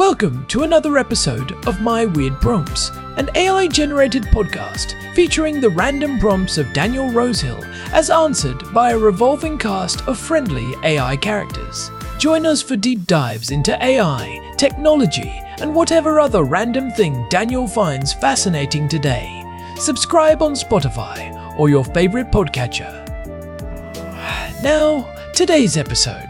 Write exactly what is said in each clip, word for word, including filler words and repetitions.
Welcome to another episode of My Weird Prompts, an A I-generated podcast featuring the random prompts of Daniel Rosehill as answered by a revolving cast of friendly A I characters. Join us for deep dives into A I, technology, and whatever other random thing Daniel finds fascinating today. Subscribe on Spotify or your favorite podcatcher. Now, today's episode.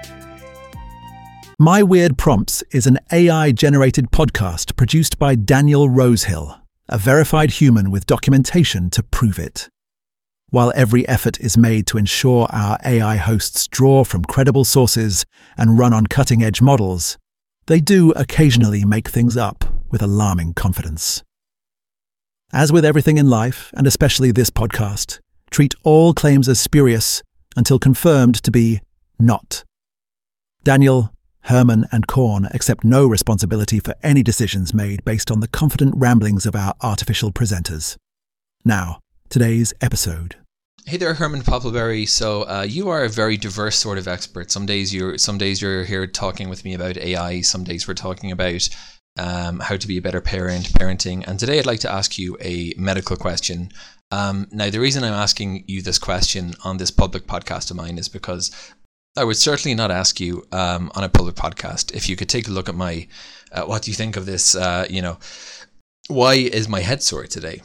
My Weird Prompts is an A I-generated podcast produced by Daniel Rosehill, a verified human with documentation to prove it. While every effort is made to ensure our A I hosts draw from credible sources and run on cutting-edge models, they do occasionally make things up with alarming confidence. As with everything in life, and especially this podcast, treat all claims as spurious until confirmed to be not. Daniel, Herman and Korn accept no responsibility for any decisions made based on the confident ramblings of our artificial presenters. Now, today's episode. Hey there, Herman Poppleberry. So uh, you are a very diverse sort of expert. Some days you're some days you're here talking with me about A I. Some days we're talking about um, how to be a better parent, parenting. And today I'd like to ask you a medical question. Um, now, the reason I'm asking you this question on this public podcast of mine is because I would certainly not ask you um, on a public podcast if you could take a look at my, uh, what do you think of this, uh, you know, why is my head sore today?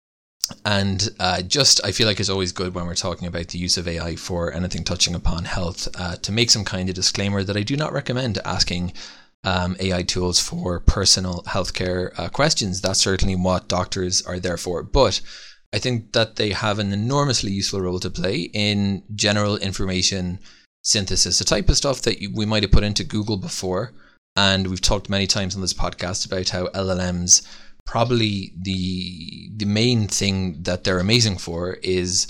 And uh, just, I feel like it's always good when we're talking about the use of A I for anything touching upon health uh, to make some kind of disclaimer that I do not recommend asking um, A I tools for personal healthcare uh, questions. That's certainly what doctors are there for. But I think that they have an enormously useful role to play in general information synthesis, the type of stuff that we might have put into Google before. And we've talked many times on this podcast about how L L Ms, probably the the main thing that they're amazing for is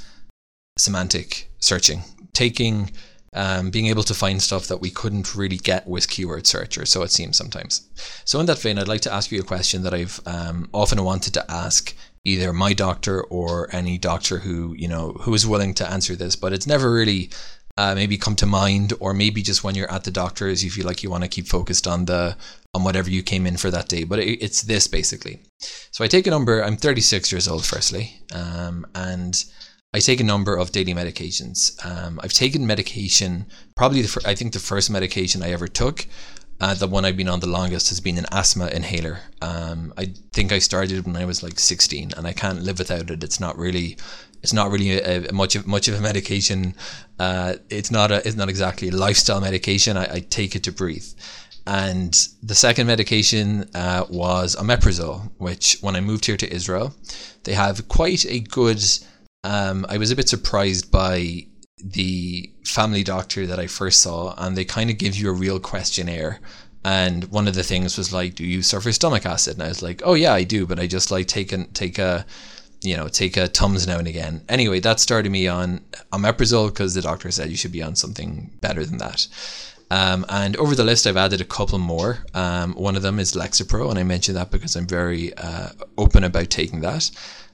semantic searching, taking, um, being able to find stuff that we couldn't really get with keyword search, or so it seems sometimes. So in that vein, I'd like to ask you a question that I've um, often wanted to ask either my doctor or any doctor who, you know, who is willing to answer this, but it's never really Uh, maybe come to mind, or maybe just when you're at the doctor's you feel like you want to keep focused on the on whatever you came in for that day. But it, it's this basically. So I take a number. I'm thirty-six years old, firstly, um, and I take a number of daily medications. Um, I've taken medication. Probably the fir- I think the first medication I ever took, uh, the one I've been on the longest, has been an asthma inhaler. Um, I think I started when I was like sixteen, and I can't live without it. It's not really. It's not really a, a much of much of a medication. Uh, it's not a. It's not exactly a lifestyle medication. I, I take it to breathe. And the second medication uh, was omeprazole, which when I moved here to Israel, they have quite a good. Um, I was a bit surprised by the family doctor that I first saw, and they kind of give you a real questionnaire. And one of the things was like, "Do you suffer stomach acid?" And I was like, "Oh yeah, I do, but I just like take a, take a." you know, take a Tums now and again. Anyway, that started me on omeprazole because the doctor said you should be on something better than that. Um, and over the list, I've added a couple more. Um, one of them is Lexapro, and I mention that because I'm very uh, open about taking that.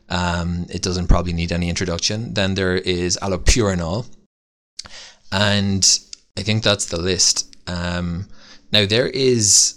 Um, it doesn't probably need any introduction. Then there is allopurinol, and I think that's the list. Um, now there is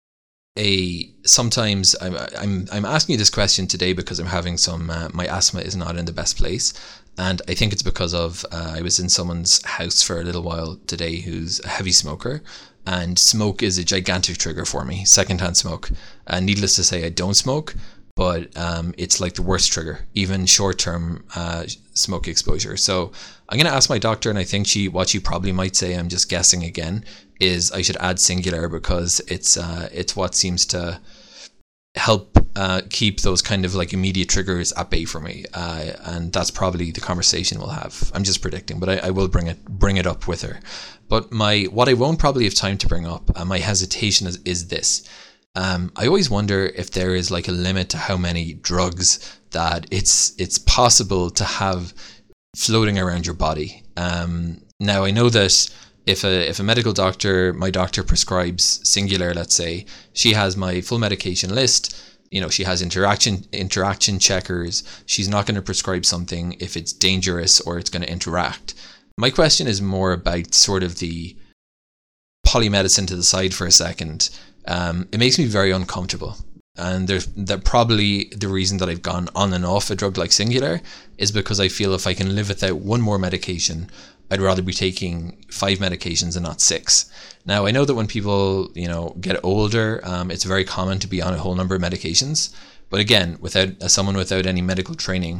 a sometimes I'm I'm I'm asking you this question today because I'm having some uh, my asthma is not in the best place, and I think it's because of uh, I was in someone's house for a little while today who's a heavy smoker, and smoke is a gigantic trigger for me. Secondhand smoke. Uh, needless to say, I don't smoke, but um, it's like the worst trigger, even short-term uh, smoke exposure. So I'm going to ask my doctor, and I think she what she probably might say, I'm just guessing again, is I should add Singular because it's uh, it's what seems to help uh, keep those kind of like immediate triggers at bay for me, uh, and that's probably the conversation we'll have. I'm just predicting, but I, I will bring it bring it up with her. But my what I won't probably have time to bring up, uh, my hesitation is, is this. Um, I always wonder if there is like a limit to how many drugs that it's it's possible to have floating around your body. Um, now I know that if a if a medical doctor, my doctor prescribes Singular, let's say, she has my full medication list. You know, she has interaction interaction checkers. She's not going to prescribe something if it's dangerous or it's going to interact. My question is more about sort of the polymedicine to the side for a second. um, it makes me very uncomfortable. And there's that probably the reason that I've gone on and off a drug like Singular is because I feel if I can live without one more medication, I'd rather be taking five medications and not six. Now, I know that when people, you know, get older, um, it's very common to be on a whole number of medications. But again, without as someone without any medical training,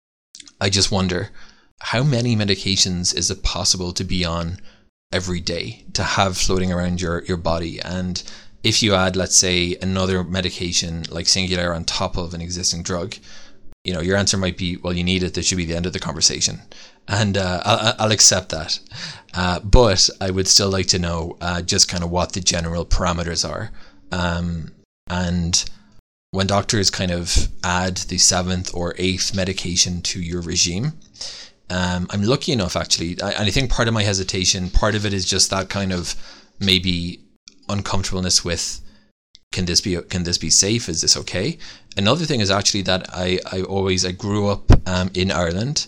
I just wonder, how many medications is it possible to be on every day, to have floating around your, your body? And if you add, let's say, another medication like Singular on top of an existing drug, you know, your answer might be, well, you need it. That should be the end of the conversation. And uh, I'll, I'll accept that. Uh, but I would still like to know uh, just kind of what the general parameters are. Um, and when doctors kind of add the seventh or eighth medication to your regime, um, I'm lucky enough, actually. I, and I think part of my hesitation, part of it is just that kind of maybe uncomfortableness with, can this be can this be safe? Is this okay? Another thing is actually that I, I always, I grew up um, in Ireland,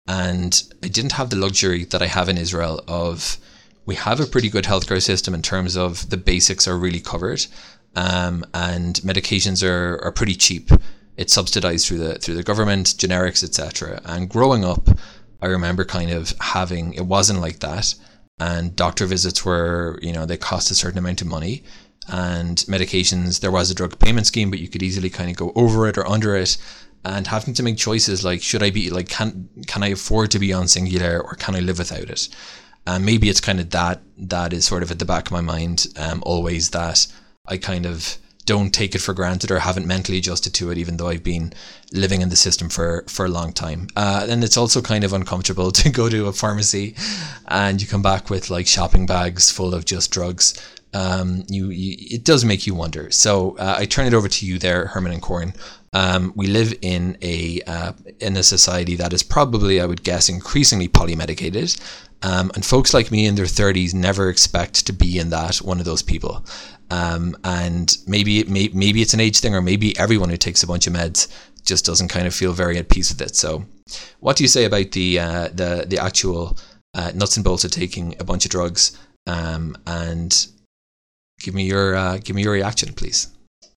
and I didn't have the luxury that I have in Israel of, we have a pretty good healthcare system in terms of the basics are really covered, um, and medications are, are pretty cheap. It's subsidized through the through the government, generics, et cetera. And growing up, I remember kind of having, it wasn't like that. And doctor visits were, you know, they cost a certain amount of money. And medications, there was a drug payment scheme, but you could easily kind of go over it or under it. And having to make choices like, should I be, like, can can I afford to be on Singular, or can I live without it? And maybe it's kind of that, that is sort of at the back of my mind, um, always, that I kind of don't take it for granted or haven't mentally adjusted to it, even though I've been living in the system for, for a long time. Uh, and it's also kind of uncomfortable to go to a pharmacy and you come back with like shopping bags full of just drugs. Um, you, you it does make you wonder. So uh, I turn it over to you there, Herman and Corn. Um, we live in a uh, in a society that is probably, I would guess, increasingly polymedicated. Um, and folks like me in their thirties never expect to be in that, one of those people. Um, and maybe it may, maybe it's an age thing, or maybe everyone who takes a bunch of meds just doesn't kind of feel very at peace with it. So what do you say about the uh, the the actual uh, nuts and bolts of taking a bunch of drugs? Um, and give me your uh, give me your reaction, please.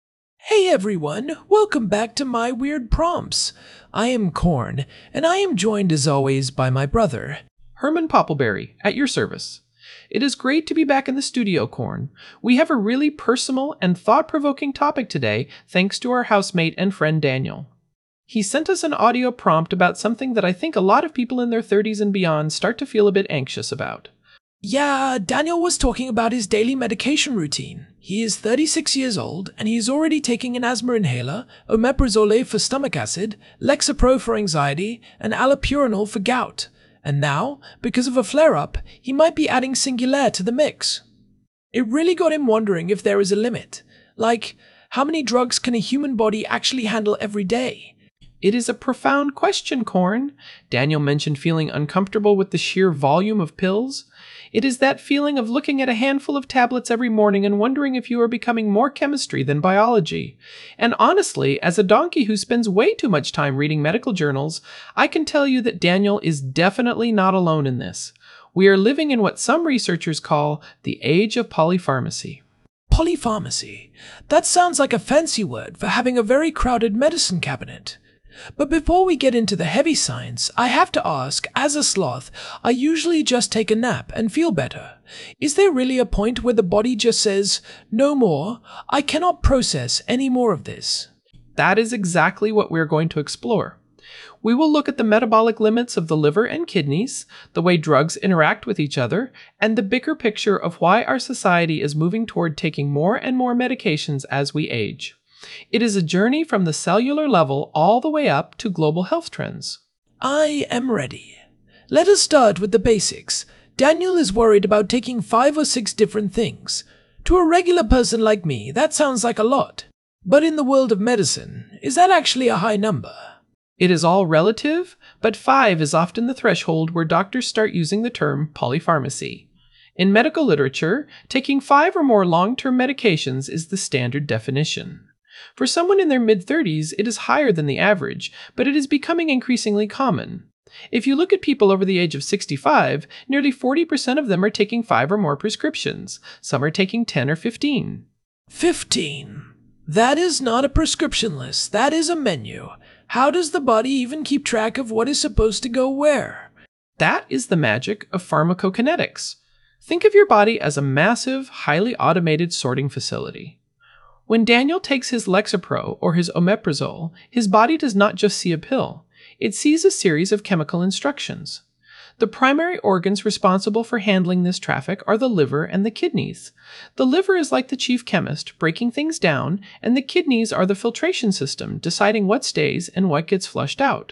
Hey everyone, welcome back to My Weird Prompts. I am Corn, and I am joined as always by my brother, Herman Poppleberry, at your service. It is great to be back in the studio, Corn. We have a really personal and thought-provoking topic today, thanks to our housemate and friend Daniel. He sent us an audio prompt about something that I think a lot of people in their thirties and beyond start to feel a bit anxious about. Yeah, Daniel was talking about his daily medication routine. He is thirty-six years old, and he is already taking an asthma inhaler, omeprazole for stomach acid, Lexapro for anxiety, and allopurinol for gout. And now, because of a flare-up, he might be adding Singular to the mix. It really got him wondering if there is a limit. Like, how many drugs can a human body actually handle every day? It is a profound question, Corn. Daniel mentioned feeling uncomfortable with the sheer volume of pills. It is that feeling of looking at a handful of tablets every morning and wondering if you are becoming more chemistry than biology. And honestly, as a donkey who spends way too much time reading medical journals, I can tell you that Daniel is definitely not alone in this. We are living in what some researchers call the age of polypharmacy. Polypharmacy? That sounds like a fancy word for having a very crowded medicine cabinet. But before we get into the heavy science, I have to ask, as a sloth, I usually just take a nap and feel better. Is there really a point where the body just says, no more, I cannot process any more of this? That is exactly what we're going to explore. We will look at the metabolic limits of the liver and kidneys, the way drugs interact with each other, and the bigger picture of why our society is moving toward taking more and more medications as we age. It is a journey from the cellular level all the way up to global health trends. I am ready. Let us start with the basics. Daniel is worried about taking five or six different things. To a regular person like me, that sounds like a lot. But in the world of medicine, is that actually a high number? It is all relative, but five is often the threshold where doctors start using the term polypharmacy. In medical literature, taking five or more long-term medications is the standard definition. For someone in their mid-thirties, it is higher than the average, but it is becoming increasingly common. If you look at people over the age of sixty-five, nearly forty percent of them are taking five or more prescriptions. Some are taking ten or fifteen. fifteen. That is not a prescription list, that is a menu. How does the body even keep track of what is supposed to go where? That is the magic of pharmacokinetics. Think of your body as a massive, highly automated sorting facility. When Daniel takes his Lexapro or his Omeprazole, his body does not just see a pill. It sees a series of chemical instructions. The primary organs responsible for handling this traffic are the liver and the kidneys. The liver is like the chief chemist, breaking things down, and the kidneys are the filtration system, deciding what stays and what gets flushed out.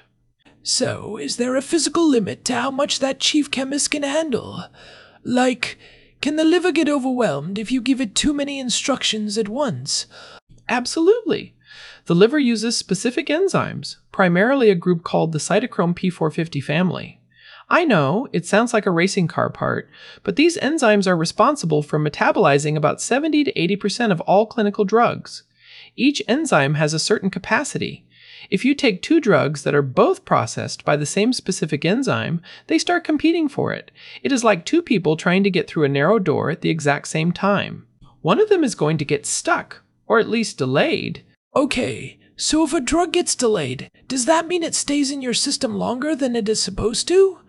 So, is there a physical limit to how much that chief chemist can handle? Like, can the liver get overwhelmed if you give it too many instructions at once? Absolutely. The liver uses specific enzymes, primarily a group called the cytochrome P four fifty family. I know, it sounds like a racing car part, but these enzymes are responsible for metabolizing about seventy to eighty percent of all clinical drugs. Each enzyme has a certain capacity. If you take two drugs that are both processed by the same specific enzyme, they start competing for it. It is like two people trying to get through a narrow door at the exact same time. One of them is going to get stuck, or at least delayed. Okay, so if a drug gets delayed, does that mean it stays in your system longer than it is supposed to?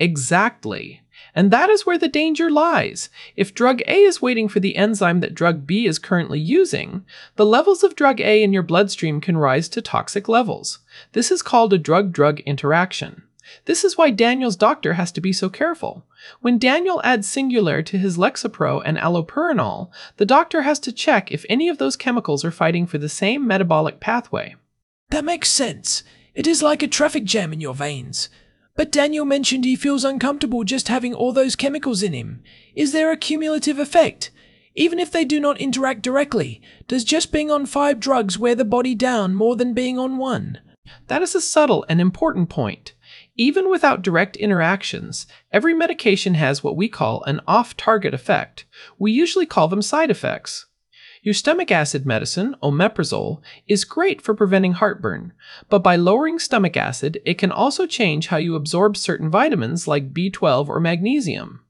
Exactly. And that is where the danger lies. If drug A is waiting for the enzyme that drug B is currently using, the levels of drug A in your bloodstream can rise to toxic levels. This is called a drug-drug interaction. This is why Daniel's doctor has to be so careful. When Daniel adds Singulair to his Lexapro and allopurinol, the doctor has to check if any of those chemicals are fighting for the same metabolic pathway. That makes sense. It is like a traffic jam in your veins. But Daniel mentioned he feels uncomfortable just having all those chemicals in him. Is there a cumulative effect? Even if they do not interact directly, does just being on five drugs wear the body down more than being on one? That is a subtle and important point. Even without direct interactions, every medication has what we call an off-target effect. We usually call them side effects. Your stomach acid medicine, Omeprazole, is great for preventing heartburn, but by lowering stomach acid, it can also change how you absorb certain vitamins like B twelve or magnesium.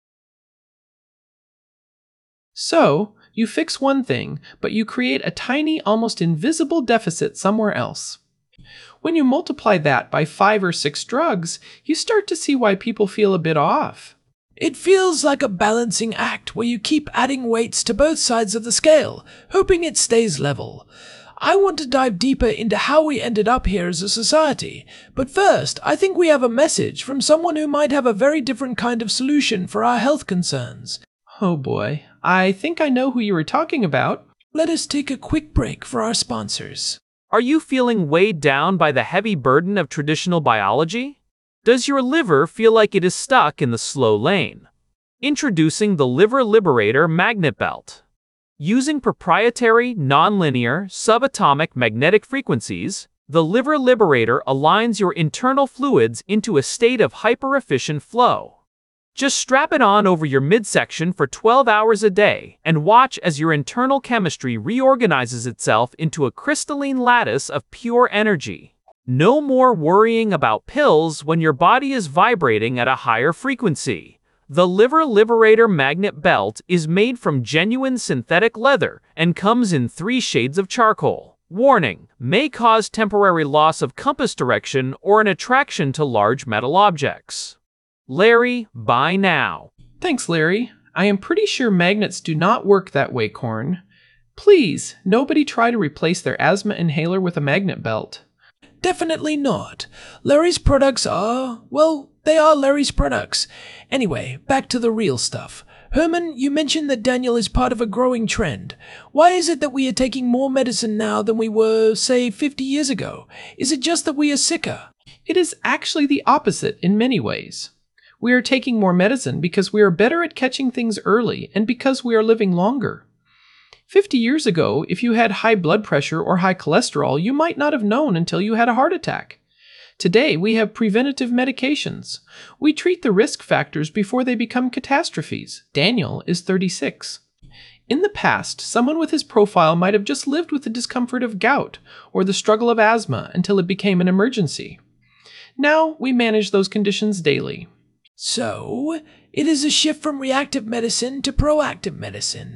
So, you fix one thing, but you create a tiny, almost invisible deficit somewhere else. When you multiply that by five or six drugs, you start to see why people feel a bit off. It feels like a balancing act where you keep adding weights to both sides of the scale, hoping it stays level. I want to dive deeper into how we ended up here as a society, but first, I think we have a message from someone who might have a very different kind of solution for our health concerns. Oh boy, I think I know who you were talking about. Let us take a quick break for our sponsors. Are you feeling weighed down by the heavy burden of traditional biology? Does your liver feel like it is stuck in the slow lane? Introducing the Liver Liberator Magnet Belt. Using proprietary, nonlinear, subatomic magnetic frequencies, the Liver Liberator aligns your internal fluids into a state of hyper-efficient flow. Just strap it on over your midsection for twelve hours a day and watch as your internal chemistry reorganizes itself into a crystalline lattice of pure energy. No more worrying about pills when your body is vibrating at a higher frequency. The Liver Liberator Magnet Belt is made from genuine synthetic leather and comes in three shades of charcoal. Warning: may cause temporary loss of compass direction or an attraction to large metal objects. Larry, buy now. Thanks, Larry. I am pretty sure magnets do not work that way, Korn. Please, nobody try to replace their asthma inhaler with a magnet belt. Definitely not. Larry's products are, well, they are Larry's products. Anyway, back to the real stuff. Herman, you mentioned that Daniel is part of a growing trend. Why is it that we are taking more medicine now than we were, say, fifty years ago? Is it just that we are sicker? It is actually the opposite in many ways. We are taking more medicine because we are better at catching things early and because we are living longer. Fifty years ago, if you had high blood pressure or high cholesterol, you might not have known until you had a heart attack. Today, we have preventative medications. We treat the risk factors before they become catastrophes. Daniel is thirty-six. In the past, someone with his profile might have just lived with the discomfort of gout or the struggle of asthma until it became an emergency. Now, we manage those conditions daily. So, it is a shift from reactive medicine to proactive medicine.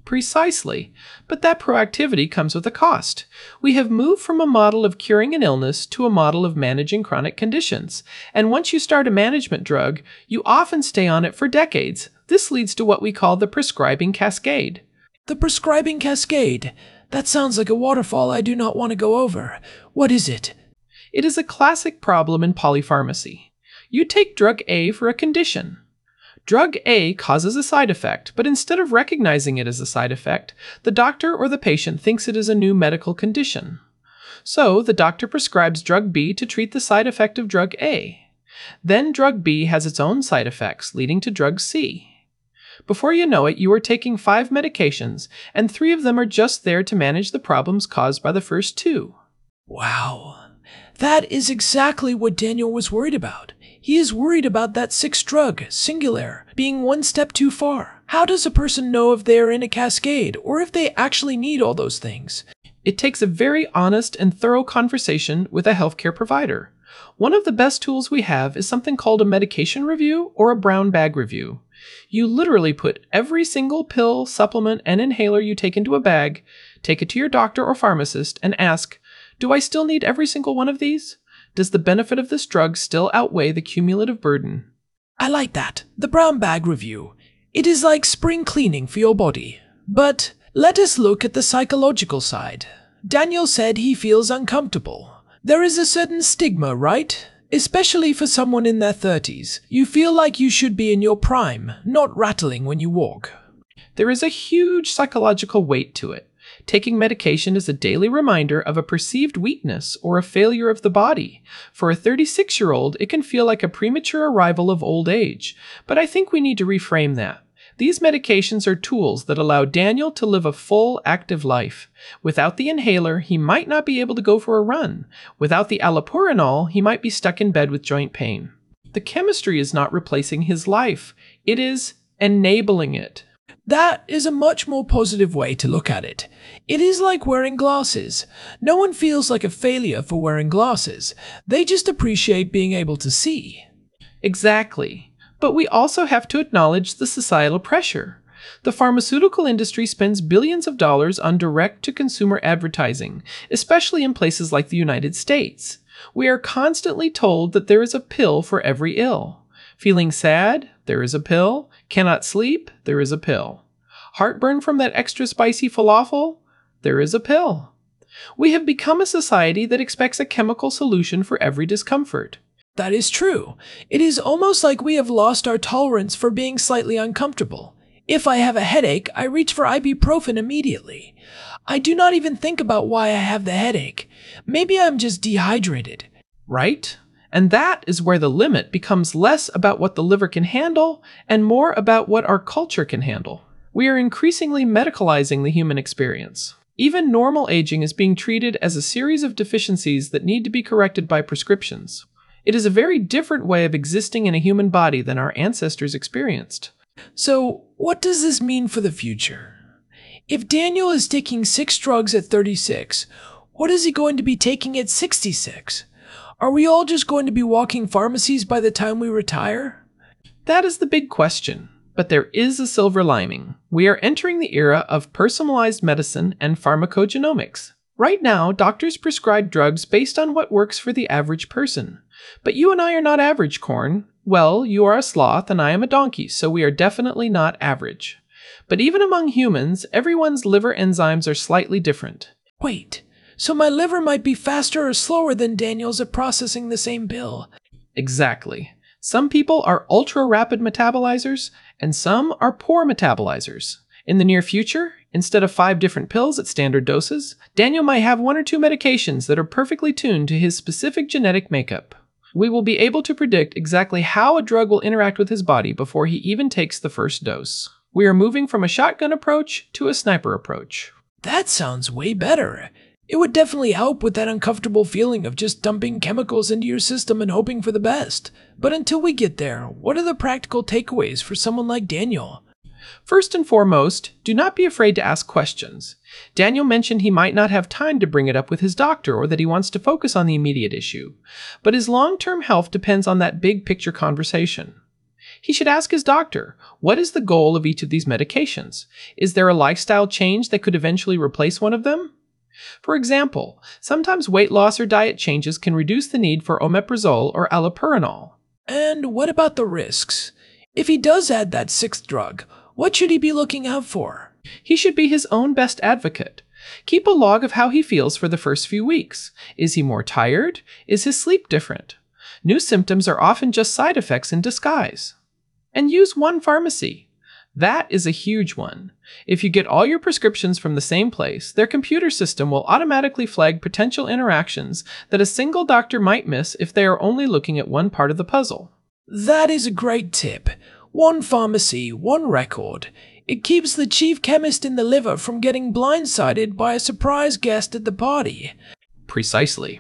Precisely. But that proactivity comes with a cost. We have moved from a model of curing an illness to a model of managing chronic conditions. And once you start a management drug, you often stay on it for decades. This leads to what we call the prescribing cascade. The prescribing cascade. That sounds like a waterfall I do not want to go over. What is it? It is a classic problem in polypharmacy. You take drug A for a condition. Drug A causes a side effect, but instead of recognizing it as a side effect, the doctor or the patient thinks it is a new medical condition. So, the doctor prescribes drug B to treat the side effect of drug A. Then drug B has its own side effects, leading to drug C. Before you know it, you are taking five medications, and three of them are just there to manage the problems caused by the first two. Wow. That is exactly what Daniel was worried about. He is worried about that sixth drug, Singulair, being one step too far. How does a person know if they are in a cascade, or if they actually need all those things? It takes a very honest and thorough conversation with a healthcare provider. One of the best tools we have is something called a medication review or a brown bag review. You literally put every single pill, supplement, and inhaler you take into a bag, take it to your doctor or pharmacist, and ask, do I still need every single one of these? Does the benefit of this drug still outweigh the cumulative burden? I like that. The brown bag review. It is like spring cleaning for your body. But let us look at the psychological side. Daniel said he feels uncomfortable. There is a certain stigma, right? Especially for someone in their thirties. You feel like you should be in your prime, not rattling when you walk. There is a huge psychological weight to it. Taking medication is a daily reminder of a perceived weakness or a failure of the body. For a thirty-six-year-old, it can feel like a premature arrival of old age. But I think we need to reframe that. These medications are tools that allow Daniel to live a full, active life. Without the inhaler, he might not be able to go for a run. Without the allopurinol, he might be stuck in bed with joint pain. The chemistry is not replacing his life. It is enabling it. That is a much more positive way to look at it. It is like wearing glasses. No one feels like a failure for wearing glasses. They just appreciate being able to see. Exactly. But we also have to acknowledge the societal pressure. The pharmaceutical industry spends billions of dollars on direct-to-consumer advertising, especially in places like the United States. We are constantly told that there is a pill for every ill. Feeling sad? There is a pill. Cannot sleep? There is a pill. Heartburn from that extra spicy falafel? There is a pill. We have become a society that expects a chemical solution for every discomfort. That is true. It is almost like we have lost our tolerance for being slightly uncomfortable. If I have a headache, I reach for ibuprofen immediately. I do not even think about why I have the headache. Maybe I'm just dehydrated. Right? And that is where the limit becomes less about what the liver can handle and more about what our culture can handle. We are increasingly medicalizing the human experience. Even normal aging is being treated as a series of deficiencies that need to be corrected by prescriptions. It is a very different way of existing in a human body than our ancestors experienced. So, what does this mean for the future? If Daniel is taking six drugs at thirty-six, what is he going to be taking at sixty-six? Are we all just going to be walking pharmacies by the time we retire? That is the big question. But there is a silver lining. We are entering the era of personalized medicine and pharmacogenomics. Right now, doctors prescribe drugs based on what works for the average person. But you and I are not average, Corn. Well, you are a sloth and I am a donkey, so we are definitely not average. But even among humans, everyone's liver enzymes are slightly different. Wait, so my liver might be faster or slower than Daniel's at processing the same pill? Exactly. Some people are ultra-rapid metabolizers, and some are poor metabolizers. In the near future, instead of five different pills at standard doses, Daniel might have one or two medications that are perfectly tuned to his specific genetic makeup. We will be able to predict exactly how a drug will interact with his body before he even takes the first dose. We are moving from a shotgun approach to a sniper approach. That sounds way better. It would definitely help with that uncomfortable feeling of just dumping chemicals into your system and hoping for the best. But until we get there, what are the practical takeaways for someone like Daniel? First and foremost, do not be afraid to ask questions. Daniel mentioned he might not have time to bring it up with his doctor or that he wants to focus on the immediate issue. But his long-term health depends on that big picture conversation. He should ask his doctor, what is the goal of each of these medications? Is there a lifestyle change that could eventually replace one of them? For example, sometimes weight loss or diet changes can reduce the need for omeprazole or allopurinol. And what about the risks? If he does add that sixth drug, what should he be looking out for? He should be his own best advocate. Keep a log of how he feels for the first few weeks. Is he more tired? Is his sleep different? New symptoms are often just side effects in disguise. And use one pharmacy. That is a huge one. If you get all your prescriptions from the same place, their computer system will automatically flag potential interactions that a single doctor might miss if they are only looking at one part of the puzzle. That is a great tip. One pharmacy, one record. It keeps the chief chemist in the liver from getting blindsided by a surprise guest at the party. Precisely.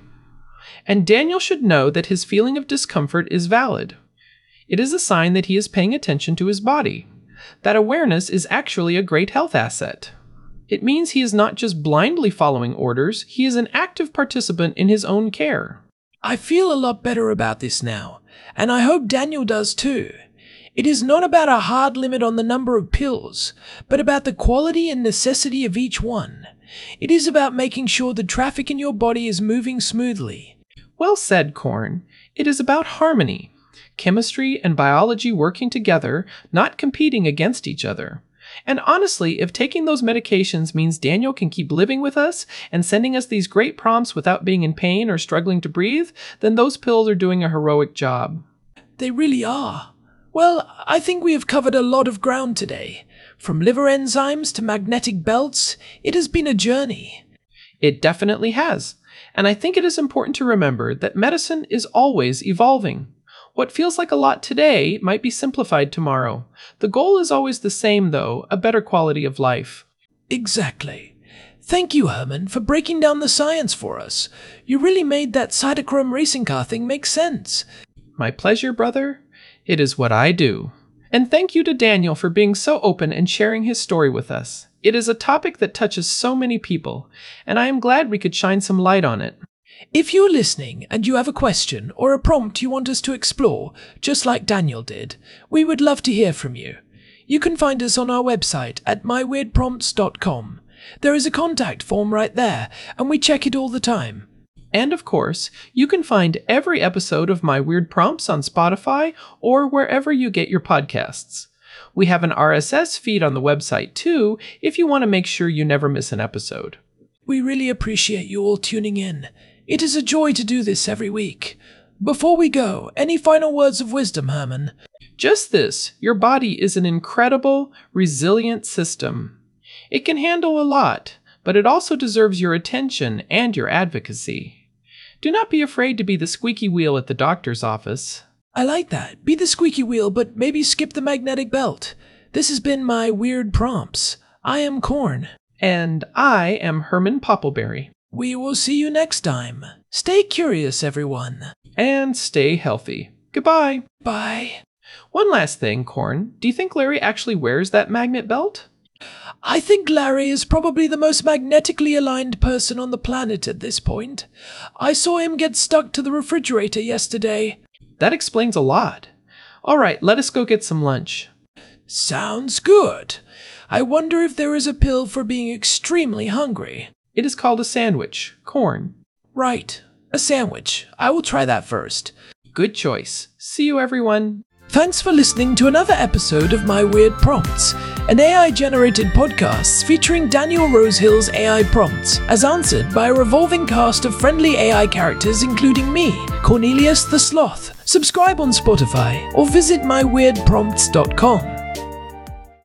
And Daniel should know that his feeling of discomfort is valid. It is a sign that he is paying attention to his body. That awareness is actually a great health asset. It means he is not just blindly following orders, he is an active participant in his own care. I feel a lot better about this now, and I hope Daniel does too. It is not about a hard limit on the number of pills, but about the quality and necessity of each one. It is about making sure the traffic in your body is moving smoothly. Well said, Korn. It is about harmony. Chemistry and biology working together, not competing against each other. And honestly, if taking those medications means Daniel can keep living with us and sending us these great prompts without being in pain or struggling to breathe, then those pills are doing a heroic job. They really are. Well, I think we have covered a lot of ground today. From liver enzymes to magnetic belts, it has been a journey. It definitely has. And I think it is important to remember that medicine is always evolving. What feels like a lot today might be simplified tomorrow. The goal is always the same, though, a better quality of life. Exactly. Thank you, Herman, for breaking down the science for us. You really made that cytochrome racing car thing make sense. My pleasure, brother. It is what I do. And thank you to Daniel for being so open and sharing his story with us. It is a topic that touches so many people, and I am glad we could shine some light on it. If you're listening and you have a question or a prompt you want us to explore, just like Daniel did, we would love to hear from you. You can find us on our website at my weird prompts dot com. There is a contact form right there, and we check it all the time. And of course, you can find every episode of My Weird Prompts on Spotify or wherever you get your podcasts. We have an R S S feed on the website too, if you want to make sure you never miss an episode. We really appreciate you all tuning in. It is a joy to do this every week. Before we go, any final words of wisdom, Herman? Just this, your body is an incredible, resilient system. It can handle a lot, but it also deserves your attention and your advocacy. Do not be afraid to be the squeaky wheel at the doctor's office. I like that. Be the squeaky wheel, but maybe skip the magnetic belt. This has been My Weird Prompts. I am Korn. And I am Herman Poppleberry. We will see you next time. Stay curious, everyone. And stay healthy. Goodbye. Bye. One last thing, Korn. Do you think Larry actually wears that magnet belt? I think Larry is probably the most magnetically aligned person on the planet at this point. I saw him get stuck to the refrigerator yesterday. That explains a lot. All right, let us go get some lunch. Sounds good. I wonder if there is a pill for being extremely hungry. It is called a sandwich. Korn. Right. A sandwich. I will try that first. Good choice. See you, everyone. Thanks for listening to another episode of My Weird Prompts, an A I-generated podcast featuring Daniel Rosehill's A I prompts, as answered by a revolving cast of friendly A I characters including me, Cornelius the Sloth. Subscribe on Spotify or visit my weird prompts dot com.